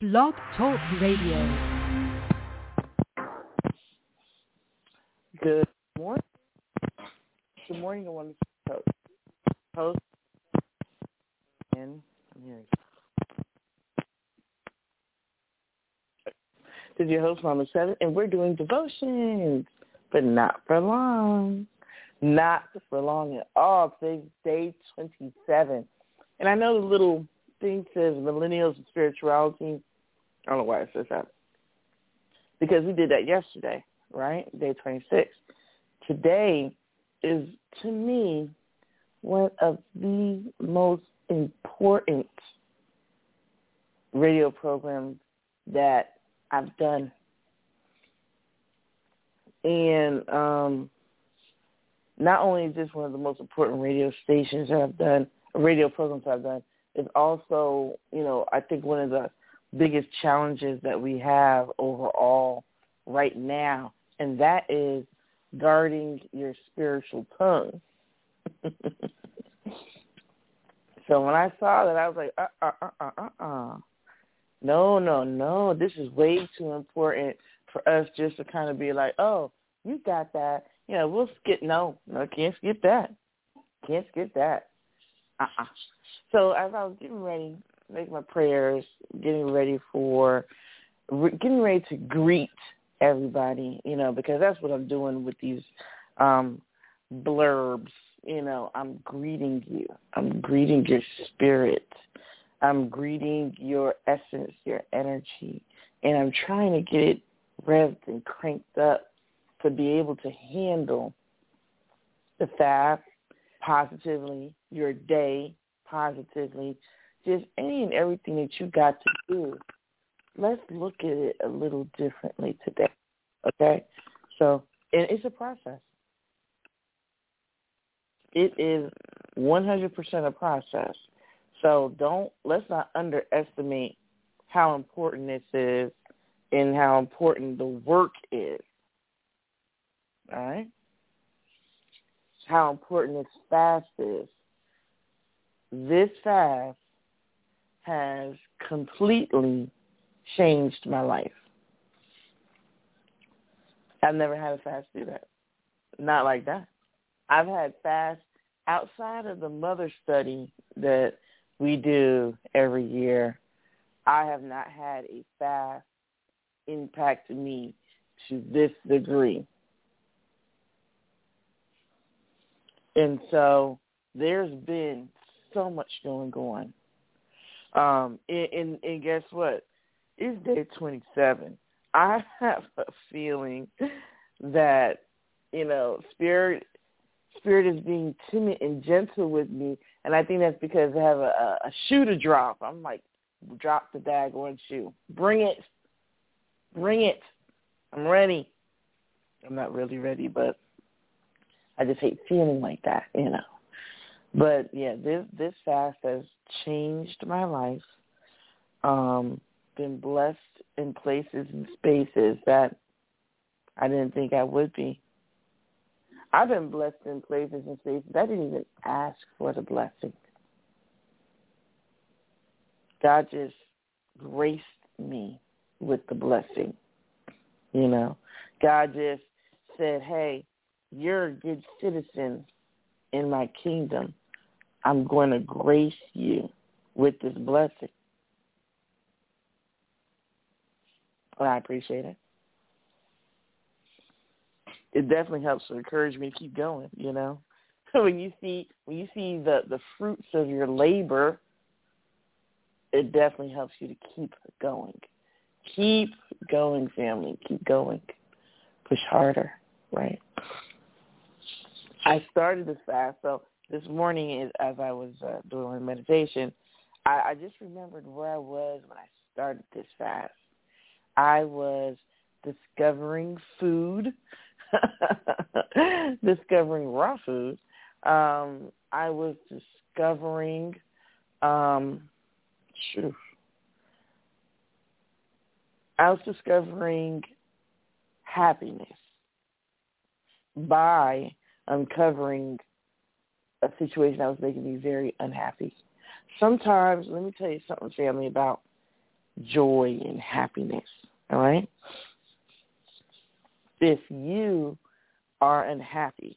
Blog Talk Radio. Good morning. Good morning, I want to host. And here. This is your host, Mama Seven, and we're doing devotions, but not for long. Not for long at all. Today's day 27. And I know the little thing says millennials and spirituality. I don't know why it says that. Because we did that yesterday, right? Day 26. Today is, to me, one of the most important radio programs that I've done. And not only is this one of the most important radio stations that I've done, radio programs I've done, it's also, I think one of the biggest challenges that we have overall right now, and that is guarding your spiritual tongue. So when I saw that, I was like, No, this is way too important for us just to kind of be like, oh, you got that. We'll skip. No, can't skip that. Can't skip that. So as I was getting ready, make my prayers, getting ready to greet everybody, because that's what I'm doing with these blurbs. I'm greeting you. I'm greeting your spirit. I'm greeting your essence, your energy, and I'm trying to get it revved and cranked up to be able to handle the fast positively, your day positively, just any and everything that you got to do. Let's look at it a little differently today, okay? So, and it's a process. It is 100% a process. So let's not underestimate how important this is and how important the work is. All right? How important this fast is. This fast has completely changed my life. I've never had a fast do that. Not like that. I've had fasts outside of the mother study that we do every year. I have not had a fast impact me to this degree. And so there's been so much going on. And guess what? It's day 27. I have a feeling that, Spirit is being timid and gentle with me, and I think that's because I have a shoe to drop. I'm like, drop the daggone shoe. Bring it. I'm ready. I'm not really ready, but I just hate feeling like that, But, yeah, this fast has changed my life. Been blessed in places and spaces that I didn't think I would be. I've been blessed in places and spaces I didn't even ask for the blessing. God just graced me with the blessing, God just said, hey, you're a good citizen in my kingdom. I'm going to grace you with this blessing. And I appreciate it. It definitely helps to encourage me to keep going, When you see the fruits of your labor, it definitely helps you to keep going. Keep going, family. Keep going. Push harder, right? I started this fast, so this morning as I was doing my meditation, I just remembered where I was when I started this fast. I was discovering food, discovering raw food. I was discovering, happiness by uncovering a situation that was making me very unhappy. Sometimes, let me tell you something, family, about joy and happiness, all right? If you are unhappy,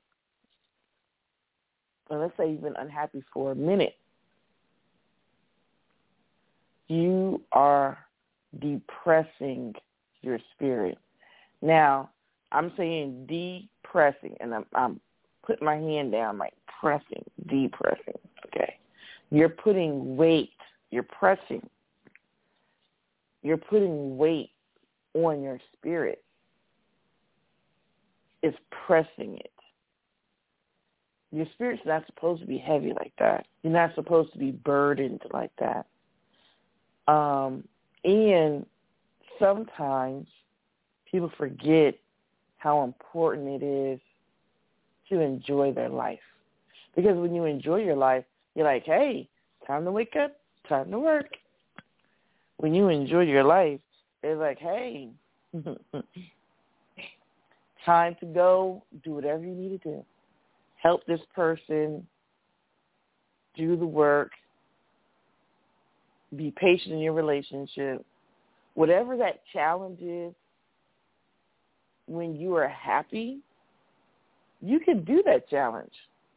or let's say you've been unhappy for a minute, you are depressing your spirit. Now, I'm saying depressing, and I'm putting my hand down like pressing, depressing, okay? You're putting weight, you're pressing, you're putting weight on your spirit. It's pressing it. Your spirit's not supposed to be heavy like that. You're not supposed to be burdened like that. And sometimes people forget how important it is to enjoy their life. Because when you enjoy your life, you're like, hey, time to wake up, time to work. When you enjoy your life, it's like, hey, time to go do whatever you need to do. Help this person, do the work, be patient in your relationship. Whatever that challenge is, when you are happy, you can do that challenge.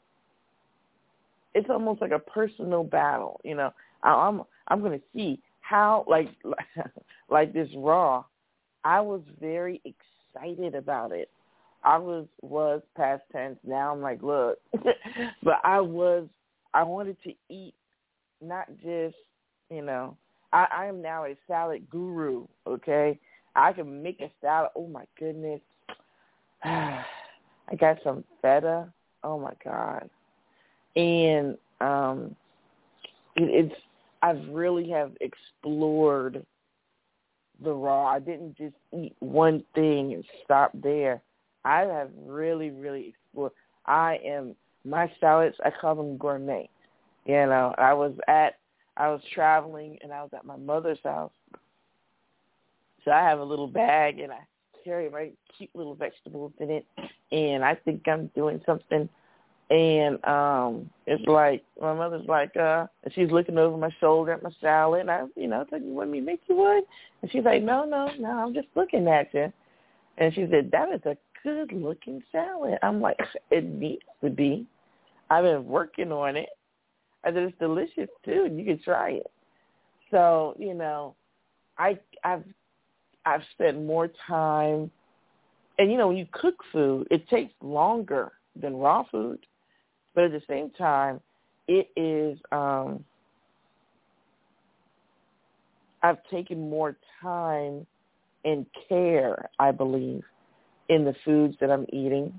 It's almost like a personal battle, you know. I'm going to see how, like this Raw, I was very excited about it. I was past tense. Now I'm like, look, but I wanted to eat, not just, you know, I am now a salad guru, okay? I can make a salad. Oh, my goodness. I got some feta. Oh, my God. And I really have explored the Raw. I didn't just eat one thing and stop there. I have really, really explored. My salads, I call them gourmet. You know, I was traveling and I was at my mother's house. So I have a little bag and I carry my cute little vegetables in it. And I think I'm doing something. And it's like, my mother's like, and she's looking over my shoulder at my salad. And I, said, you want me to make you one? And she's like, no, I'm just looking at you. And she said, that is a good-looking salad. I'm like, it needs to be. I've been working on it. I said, it's delicious, too, and you can try it. So, I've spent more time. And, when you cook food, it takes longer than raw food. But at the same time, it is, I've taken more time and care, I believe, in the foods that I'm eating.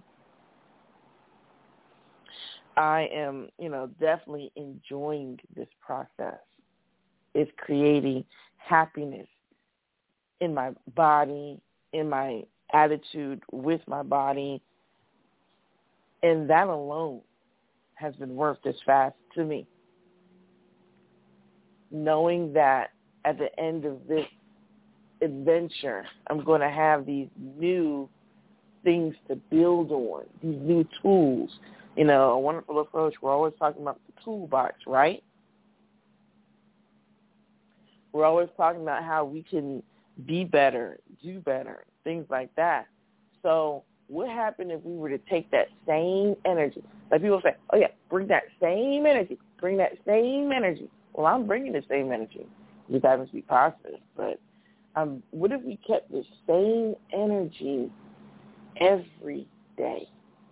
I am, definitely enjoying this process. It's creating happiness in my body, in my attitude with my body, and that alone has been worth this fast to me. Knowing that at the end of this adventure, I'm going to have these new things to build on, these new tools. A wonderful approach, we're always talking about the toolbox, right? We're always talking about how we can be better, do better, things like that. So what happened if we were to take that same energy? Like people say, oh, yeah, bring that same energy, bring that same energy. Well, I'm bringing the same energy. It just happens to be positive. But what if we kept the same energy every day?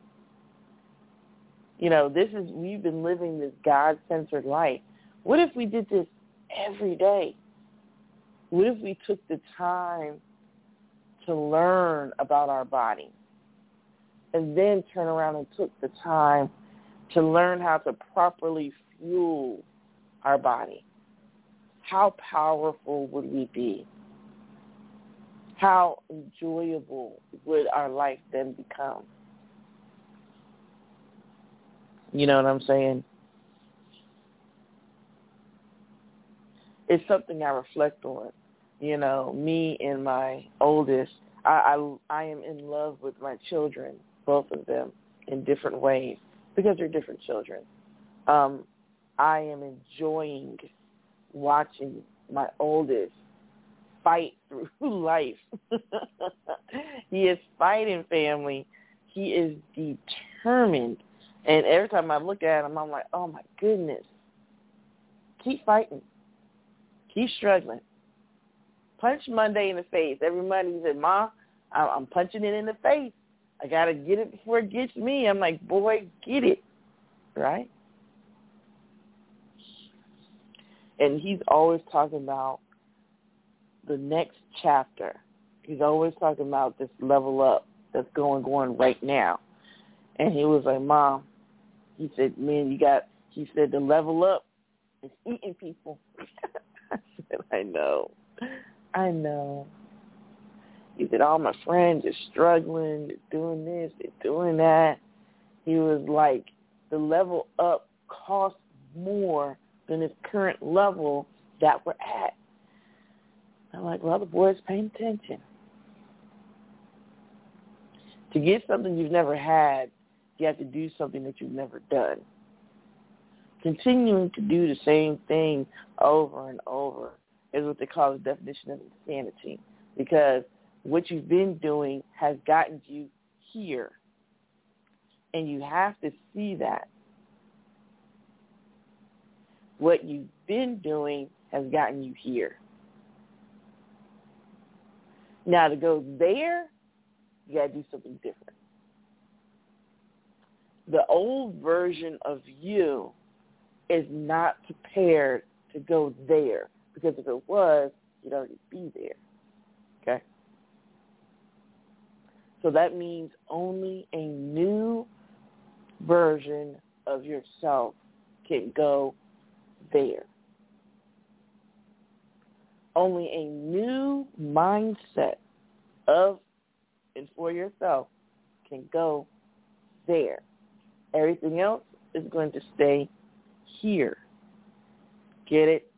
We've been living this God-centered life. What if we did this every day? What if we took the time to learn about our body and then turn around and took the time to learn how to properly fuel our body? How powerful would we be? How enjoyable would our life then become? You know what I'm saying? It's something I reflect on. Me and my oldest, I am in love with my children, both of them, in different ways because they're different children. I am enjoying watching my oldest fight through life. He is fighting, family. He is determined. And every time I look at him, I'm like, oh, my goodness. Keep fighting. Keep struggling. Punch Monday in the face. Every Monday he said, Ma, I'm punching it in the face. I got to get it before it gets me. I'm like, boy, get it. Right? And he's always talking about the next chapter. He's always talking about this level up that's going right now. And he was like, Mom, he said, man, he said, the level up is eating people. I said, I know. He said, all my friends are struggling, they're doing this, they're doing that. He was like, the level up costs more than its current level that we're at. I'm like, well, the boy's paying attention. To get something you've never had, you have to do something that you've never done. Continuing to do the same thing over and over is what they call the definition of insanity, because what you've been doing has gotten you here, and you have to see that. What you've been doing has gotten you here. Now, to go there, you got to do something different. The old version of you is not prepared to go there, because if it was, you'd already be there. Okay? So that means only a new version of yourself can go there. Only a new mindset of and for yourself can go there. Everything else is going to stay here. Get it?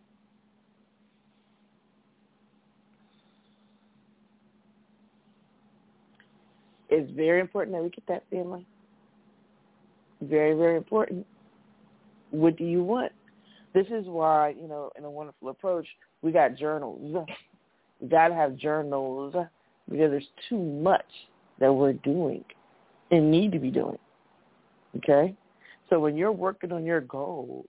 It's very important that we get that, family. Very, very important. What do you want? This is why, in a wonderful approach, we got journals. We got to have journals because there's too much that we're doing and need to be doing. Okay? So when you're working on your goals,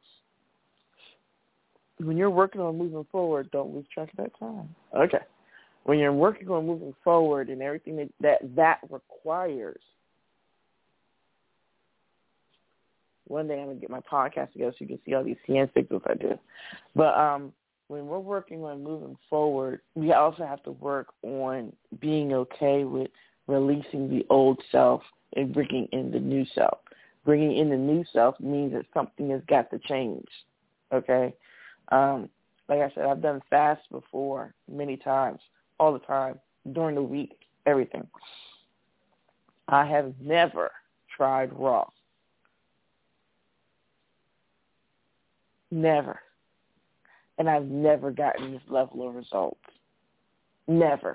when you're working on moving forward, don't lose track of that time. Okay. When you're working on moving forward and everything that requires, one day I'm going to get my podcast together so you can see all these hand signals I do. But when we're working on moving forward, we also have to work on being okay with releasing the old self and bringing in the new self. Bringing in the new self means that something has got to change, okay? Like I said, I've done fasts before many times, all the time, during the week, everything. I have never tried raw. Never. And I've never gotten this level of results. Never.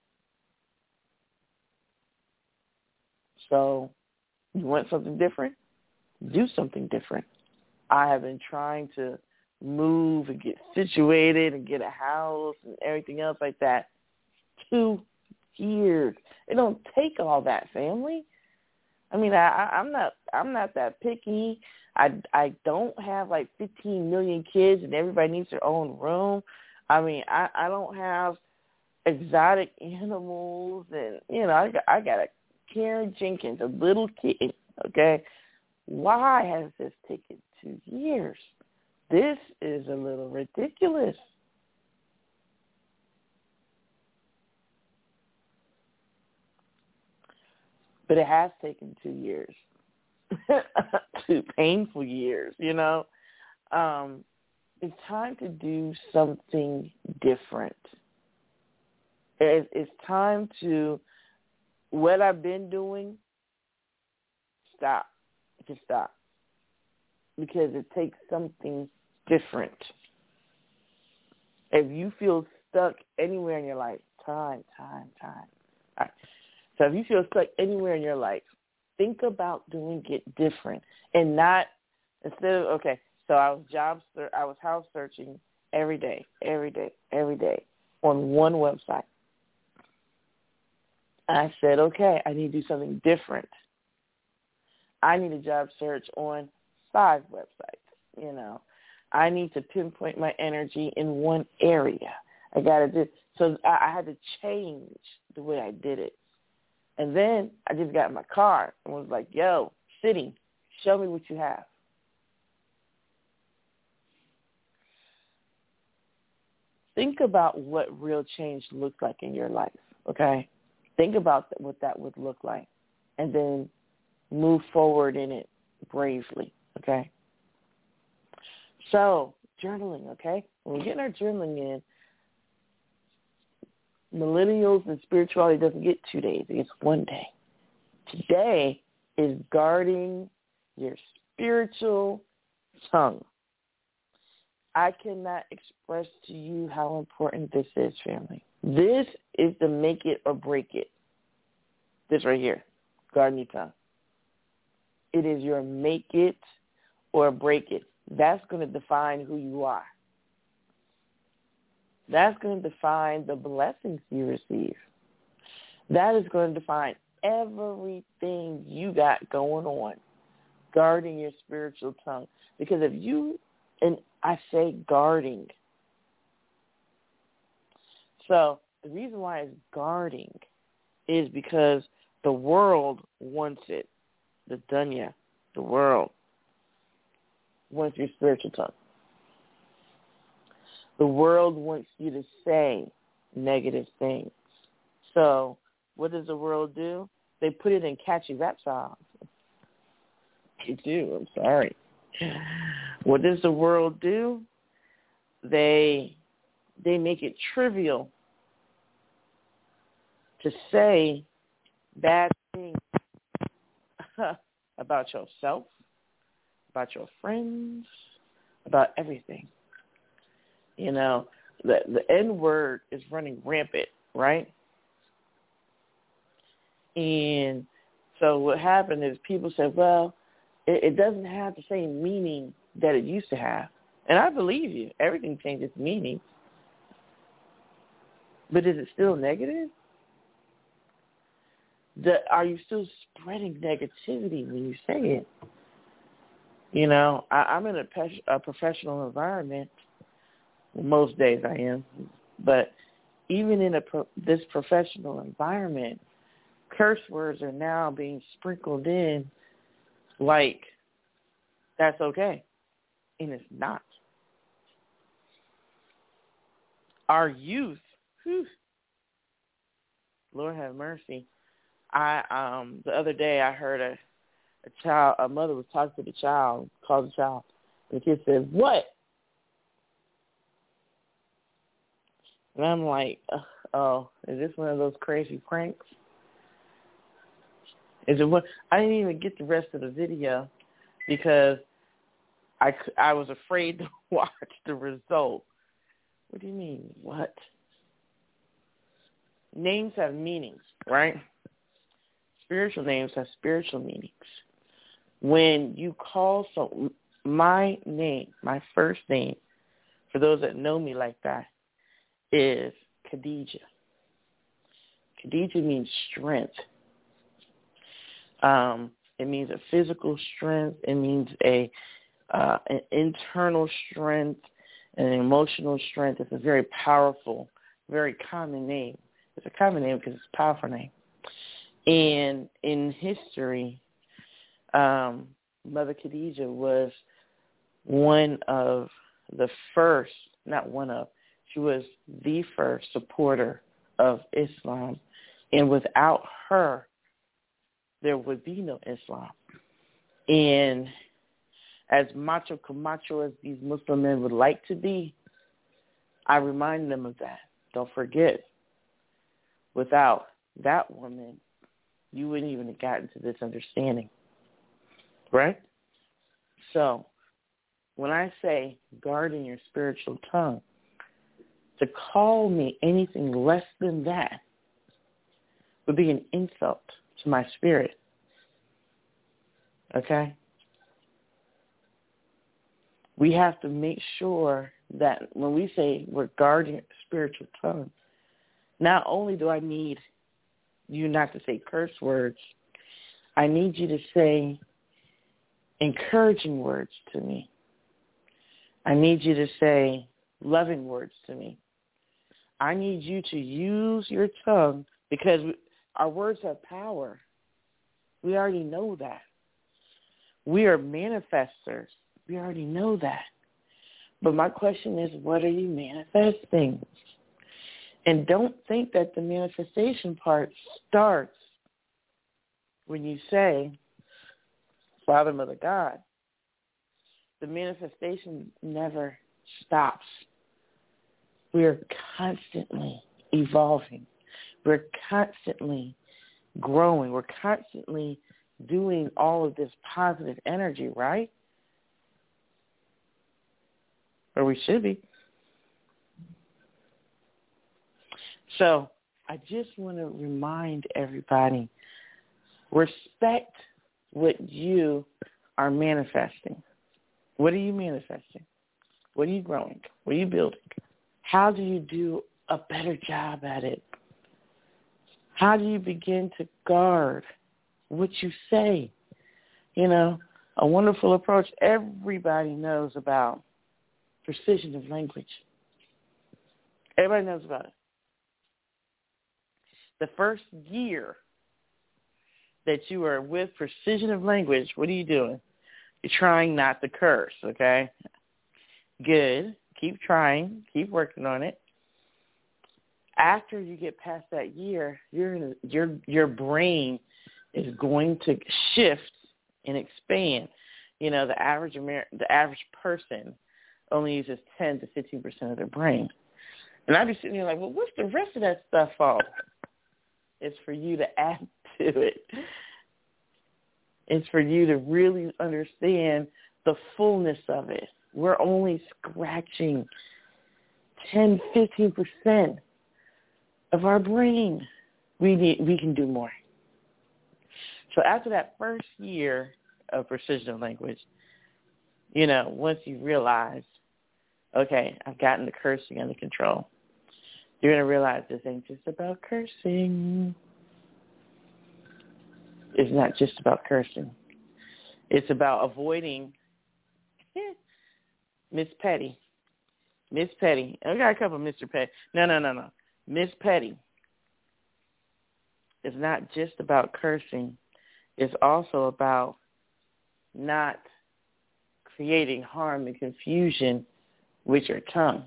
So, you want something different? Do something different. I have been trying to move and get situated and get a house and everything else like that 2 years. It don't take all that, family. I mean, I'm not that picky. I don't have like 15 million kids and everybody needs their own room. I mean, I don't have exotic animals and I got a Karen Jenkins, a little kid. Okay, why has this taken 2 years? This is a little ridiculous. But it has taken 2 years. 2 painful years, It's time to do something different. It's time to, what I've been doing, stop. Just stop. Because it takes something different. If you feel stuck anywhere in your life, time. All right. So if you feel stuck anywhere in your life, think about doing it different and not instead of, okay, so I was house searching every day. on one website. I said, okay, I need to do something different. I need a job search on 5 websites, I need to pinpoint my energy in one area. I got to do, so I had to change the way I did it. And then I just got in my car and was like, yo, City, show me what you have. Think about what real change looks like in your life, okay? Think about what that would look like, and then move forward in it bravely, okay? So, journaling, okay? When we're getting our journaling in, millennials and spirituality doesn't get 2 days. It gets 1 day. Today is guarding your spiritual tongue. I cannot express to you how important this is, family. This is the make it or break it. This right here, guarding your tongue. It is your make it or break it. That's going to define who you are. That's going to define the blessings you receive. That is going to define everything you got going on, guarding your spiritual tongue. Because if you, and I say guarding. So the reason why it's guarding is because the world wants it. The dunya, the world wants your spiritual tongue. The world wants you to say negative things. So what does the world do? They put it in catchy rap songs. They do. I'm sorry. What does the world do? They make it trivial to say bad things about yourself, about your friends, about everything. The N-word is running rampant, right? And so what happened is people said, well, it doesn't have the same meaning that it used to have. And I believe you. Everything changes meaning. But is it still negative? Are you still spreading negativity when you say it? I'm in a professional environment. Most days I am. But even in this professional environment, curse words are now being sprinkled in like that's okay. And it's not. Our youth, Lord have mercy. The other day I heard a mother was talking to the child, called the child, and the kid said, "What?" And I'm like, oh, is this one of those crazy pranks? Is it what? I didn't even get the rest of the video because I was afraid to watch the result. What do you mean, what? Names have meanings, right? Spiritual names have spiritual meanings. When you call my name, my first name, for those that know me like that, is Khadijah. Khadijah means strength. It means a physical strength. It means an internal strength, an emotional strength. It's a very powerful, very common name. It's a common name because it's a powerful name. And in history, Mother Khadijah was one of the first, she was the first supporter of Islam. And without her, there would be no Islam. And as macho camacho as these Muslim men would like to be, I remind them of that. Don't forget, without that woman, you wouldn't even have gotten to this understanding. Right? So, when I say guarding your spiritual tongue, to call me anything less than that would be an insult to my spirit. Okay? We have to make sure that when we say we're guarding spiritual tongue, not only do I need you not to say curse words, I need you to say encouraging words to me. I need you to say loving words to me. I need you to use your tongue because our words have power. We already know that. We are manifestors. We already know that. But my question is, what are you manifesting? And don't think that the manifestation part starts when you say, Father, Mother, God. The manifestation never stops. We are constantly evolving. We're constantly growing. We're constantly doing all of this positive energy, right? Or we should be. So I just want to remind everybody, respect what you are manifesting. What are you manifesting? What are you growing? What are you building? How do you do a better job at it? How do you begin to guard what you say? You know, a wonderful approach everybody knows about, precision of language. Everybody knows about it. The first year that you are with precision of language, what are you doing? You're trying not to curse, okay? Good. Keep trying. Keep working on it. After you get past that year, your brain is going to shift and expand. You know, the average person only uses 10 to 15% of their brain. And I'd be sitting here like, well, what's the rest of that stuff for? It's for you to add to it. It's for you to really understand the fullness of it. We're only scratching 10, 15% of our brain. We can do more. So after that first year of precision of language, you know, once you realize, okay, I've gotten the cursing under control, you're going to realize this ain't just about cursing. It's not just about cursing. It's about avoiding Miss Petty. Miss Petty. I got a couple of Mr. Petty. No. Miss Petty. It's not just about cursing. It's also about not creating harm and confusion with your tongue.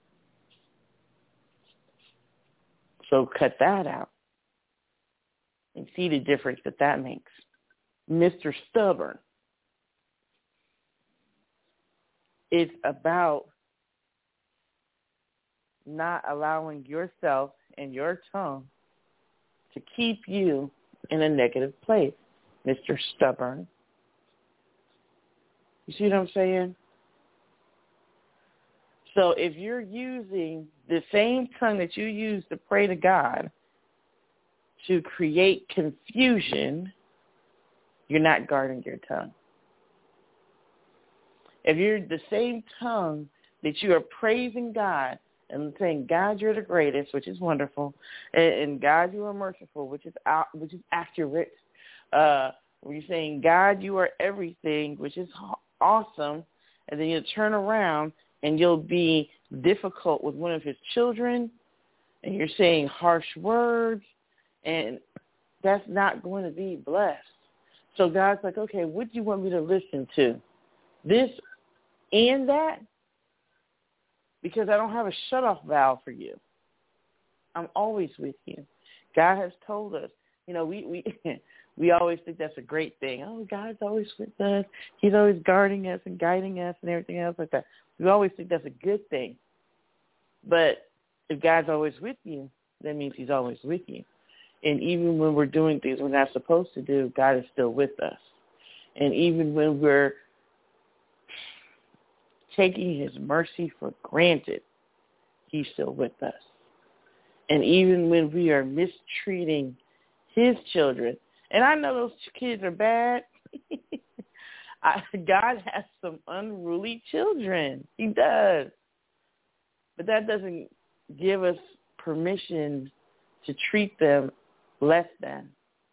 So cut that out and see the difference that makes. Mr. Stubborn. It's about not allowing yourself and your tongue to keep you in a negative place. Mr. Stubborn. You see what I'm saying? So if you're using the same tongue that you use to pray to God to create confusion, you're not guarding your tongue. If you're the same tongue that you are praising God and saying, God, you're the greatest, which is wonderful, and God, you are merciful, which is accurate, where you're saying, God, you are everything, which is awesome, and then you turn around and you'll be difficult with one of his children, and you're saying harsh words, and that's not going to be blessed. So God's like, okay, what do you want me to listen to? This and that? Because I don't have a shut-off valve for you. I'm always with you. God has told us. You know, we always think that's a great thing. Oh, God's always with us. He's always guarding us and guiding us and everything else like that. We always think that's a good thing. But if God's always with you, that means he's always with you. And even when we're doing things we're not supposed to do, God is still with us. And even when we're taking his mercy for granted, he's still with us. And even when we are mistreating his children, and I know those kids are bad, God has some unruly children. He does. But that doesn't give us permission to treat them less than.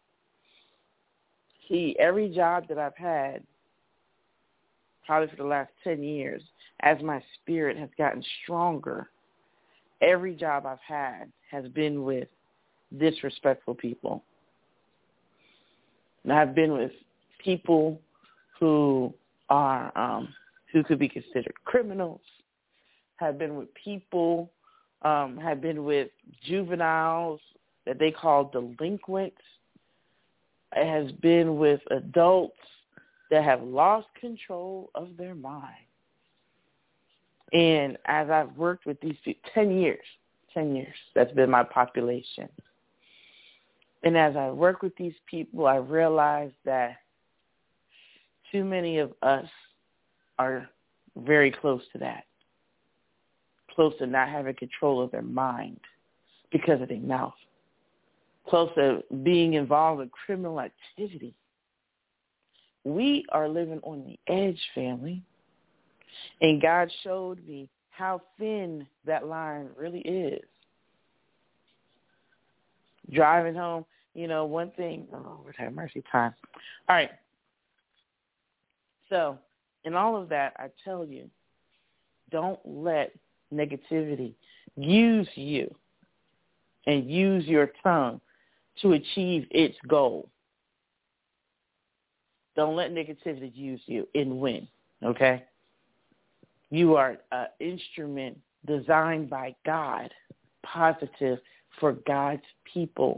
See, every job that I've had, probably for the last 10 years, as my spirit has gotten stronger, every job I've had has been with disrespectful people. And I've been with people who are who could be considered criminals. Have been with people, have been with juveniles that they call delinquents. It has been with adults that have lost control of their mind. And as I've worked with these people, 10 years, that's been my population. And as I work with these people, I realize that too many of us are very close to that, close to not having control of their mind because of their mouth, close to being involved in criminal activity. We are living on the edge, family. And God showed me how thin that line really is. Driving home, one thing, oh, Lord have mercy, time. All right. So in all of that, I tell you, don't let negativity use you and use your tongue to achieve its goal. Don't let negativity use you and win, okay? You are an instrument designed by God, positive for God's people,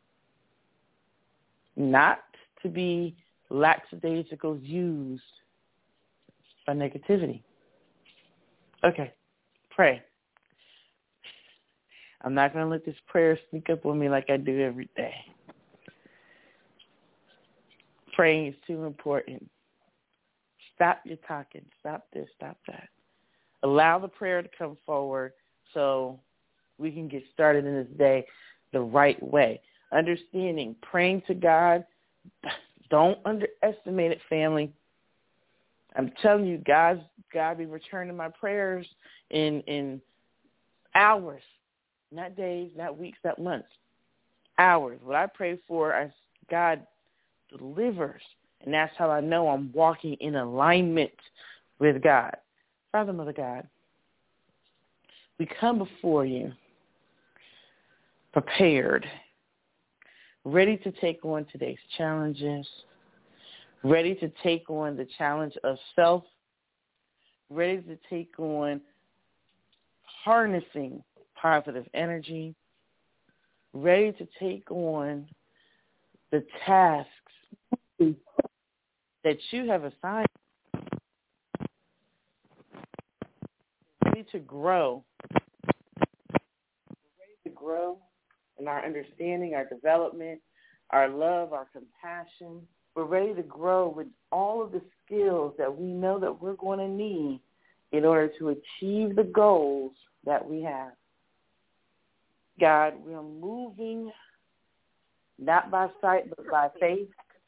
not to be lackadaisical used by negativity. Okay, pray. I'm not going to let this prayer sneak up on me like I do every day. Praying is too important. Stop your talking. Stop this, stop that. Allow the prayer to come forward so we can get started in this day the right way. Understanding, praying to God, don't underestimate it, family. I'm telling you, God be returning my prayers in hours, not days, not weeks, not months, hours. What I pray for, God delivers, and that's how I know I'm walking in alignment with God. Father, Mother God, we come before you prepared, ready to take on today's challenges, ready to take on the challenge of self, ready to take on harnessing positive energy, ready to take on the tasks that you have assigned, ready to grow in our understanding, our development, our love, our compassion. We're ready to grow with all of the skills that we know that we're going to need in order to achieve the goals that we have. God, we're moving not by sight but by faith.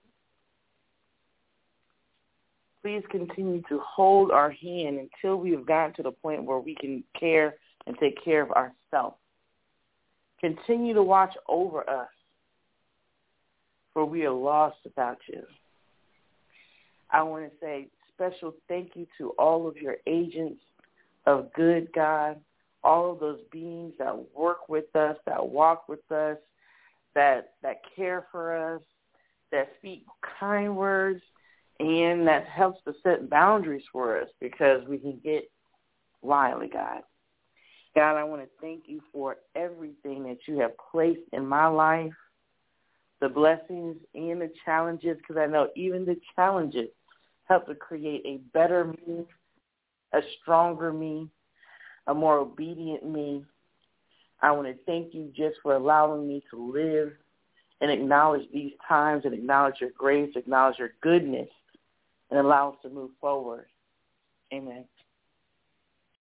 Please continue to hold our hand until we have gotten to the point where we can care and take care of ourselves. Continue to watch over us, for we are lost without you. I want to say special thank you to all of your agents of good, God, all of those beings that work with us, that walk with us, that care for us, that speak kind words, and that helps to set boundaries for us because we can get wily, God. God, I want to thank you for everything that you have placed in my life, the blessings and the challenges, because I know even the challenges help to create a better me, a stronger me, a more obedient me. I want to thank you just for allowing me to live and acknowledge these times and acknowledge your grace, acknowledge your goodness, and allow us to move forward. Amen.